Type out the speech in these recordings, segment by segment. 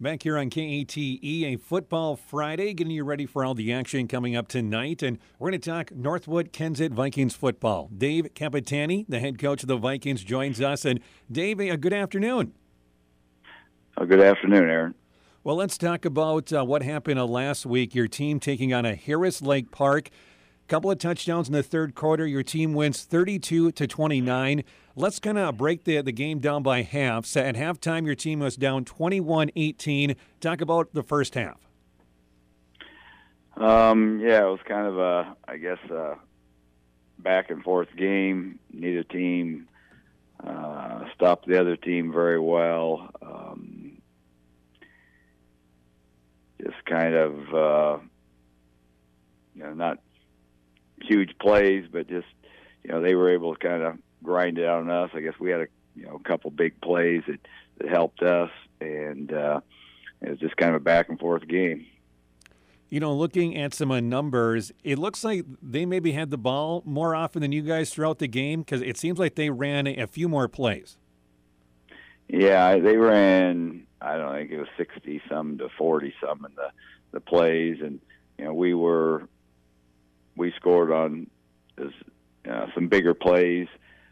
Back here on KATE, a Football Friday, getting you ready for all the action coming up tonight. And we're going to talk Northwood Kensett Vikings football. Dave Capitani, the head coach of the Vikings, joins us. And Dave, good afternoon. Good afternoon, Aaron. Well, let's talk about what happened last week. Your team taking on a Harris Lake Park. Couple of touchdowns in the third quarter. Your team wins 32-29. Let's kind of break the game down by half. So at halftime, your team was down 21-18. Talk about the first half. It was kind of a back and forth game. Neither team stopped the other team very well. Just kind of, not huge plays, but just, they were able to kind of grind it out on us. I guess we had a couple big plays that helped us, and it was just kind of a back and forth game. Looking at some numbers, it looks like they maybe had the ball more often than you guys throughout the game, because it seems like they ran a few more plays. Yeah, they ran, I don't think it was 60-some to 40-some in the plays, and, we scored on some bigger plays.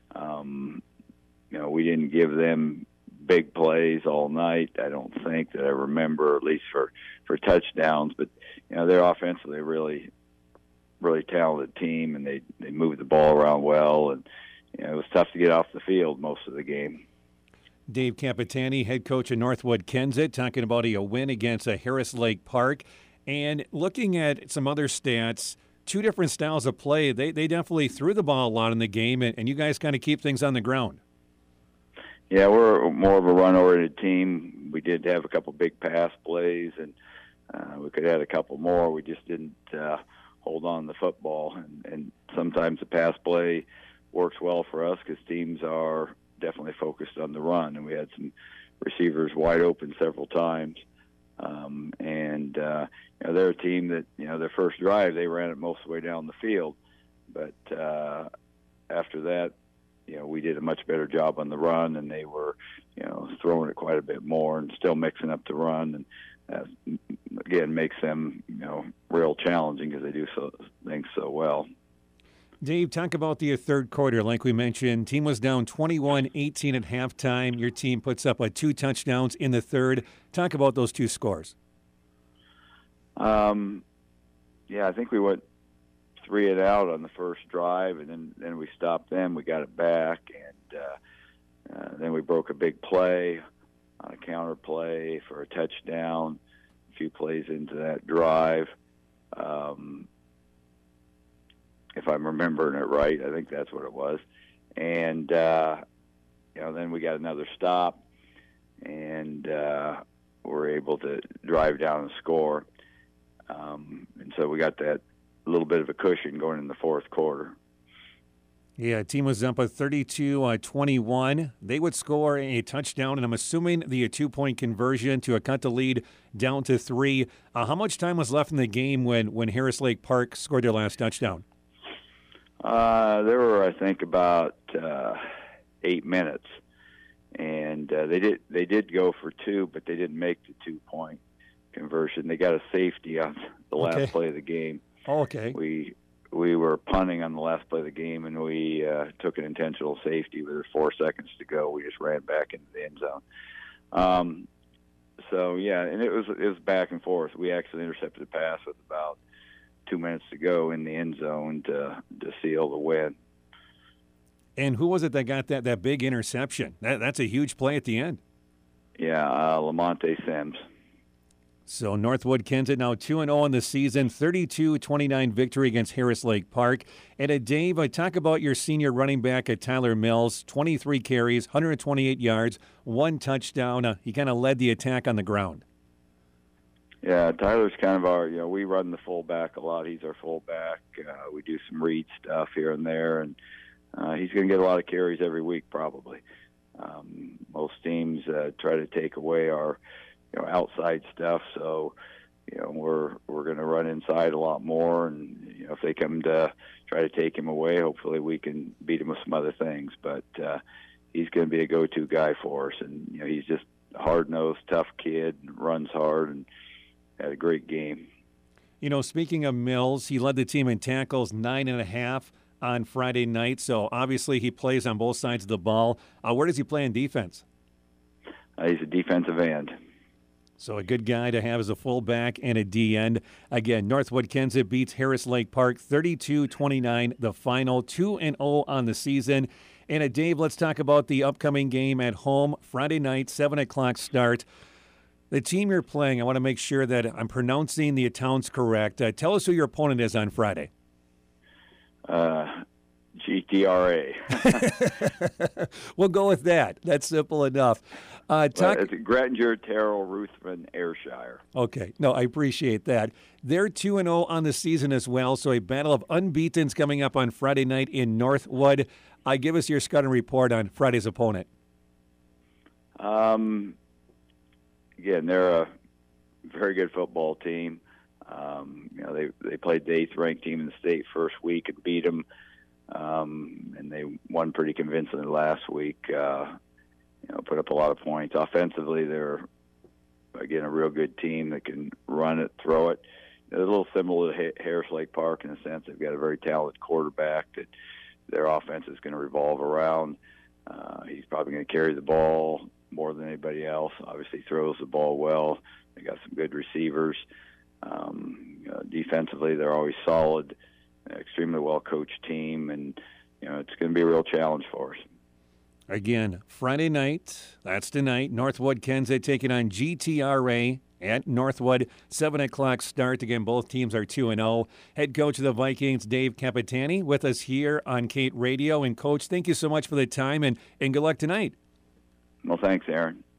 We didn't give them big plays all night. I don't think that I remember, at least for touchdowns. But they're offensively a really, really talented team, and they moved the ball around well. And it was tough to get off the field most of the game. Dave Capitani, head coach of Northwood Kensett, talking about a win against Harris Lake Park. And looking at some other stats, two different styles of play. They definitely threw the ball a lot in the game, and you guys kind of keep things on the ground. Yeah, we're more of a run-oriented team. We did have a couple big pass plays, and we could have had a couple more. We just didn't hold on to the football. And sometimes the pass play works well for us because teams are definitely focused on the run, and we had some receivers wide open several times. They're a team that, their first drive, they ran it most of the way down the field. But after that, we did a much better job on the run, and they were, throwing it quite a bit more and still mixing up the run. And again, makes them, real challenging because they do things so well. Dave, talk about the third quarter. Like we mentioned, team was down 21-18 at halftime. Your team puts up 2 touchdowns in the third. Talk about those 2 scores. I think we went 3 and out on the first drive, and then we stopped them. We got it back, and then we broke a big play on a counter play for a touchdown. A few plays into that drive. If I'm remembering it right, I think that's what it was. And, then we got another stop, and we're able to drive down and score. And so we got that little bit of a cushion going in the fourth quarter. Yeah, team was up 32-21. They would score a touchdown, and I'm assuming the 2-point conversion to cut the lead down to 3. How much time was left in the game when Harris Lake Park scored their last touchdown? There were, I think, about 8 minutes, and they did go for 2, but they didn't make the 2-point conversion. They got a safety on the last play of the game. Oh, okay. We were punting on the last play of the game, and we took an intentional safety with 4 seconds to go. We just ran back into the end zone. And it was back and forth. We actually intercepted a pass with about 2 minutes to go in the end zone to seal the win. And who was it that got that big interception? That's a huge play at the end. Yeah, Lamonte Sims. So Northwood Kensett now 2-0 in the season, 32-29 victory against Harris Lake Park. And Dave, talk about your senior running back at Tyler Mills, 23 carries, 128 yards, 1 touchdown. He kind of led the attack on the ground. Yeah, Tyler's kind of our, we run the fullback a lot. He's our fullback. We do some read stuff here and there, and he's going to get a lot of carries every week probably. Most teams try to take away our outside stuff, so we're going to run inside a lot more, and if they come to try to take him away, hopefully we can beat him with some other things. But he's going to be a go-to guy for us, and he's just hard-nosed, tough kid, runs hard, and had a great game. You know, speaking of Mills, he led the team in tackles 9.5 on Friday night, so obviously he plays on both sides of the ball. Where does he play in defense? He's a defensive end. So a good guy to have as a fullback and a D end. Again, Northwood Kensett beats Harris Lake Park 32-29, the final, 2-0 on the season. And Dave, let's talk about the upcoming game at home, Friday night, 7 o'clock start. The team you're playing, I want to make sure that I'm pronouncing the towns correct. Tell us who your opponent is on Friday. GTRA. We'll go with that. That's simple enough. It's Grettinger, Terrell, Ruthven, Ayrshire. Okay. No, I appreciate that. They're 2-0 on the season as well, so a battle of unbeatens coming up on Friday night in Northwood. Give us your scouting report on Friday's opponent. Again, they're a very good football team. They played the 8th-ranked team in the state first week and beat them, and they won pretty convincingly last week. Put up a lot of points. Offensively, they're, again, a real good team that can run it, throw it. They're a little similar to Harris Lake Park in the sense they've got a very talented quarterback that their offense is going to revolve around. He's probably going to carry the ball more than anybody else. Obviously throws the ball well. They got some good receivers. Defensively, they're always solid, extremely well-coached team, and it's going to be a real challenge for us. Again, Friday night, that's tonight, Northwood Kensett taking on GTRA at Northwood, 7 o'clock start. Again, both teams are 2-0. Head coach of the Vikings, Dave Capitani, with us here on Kate Radio. And, Coach, thank you so much for the time, and good luck tonight. Well, thanks, Aaron.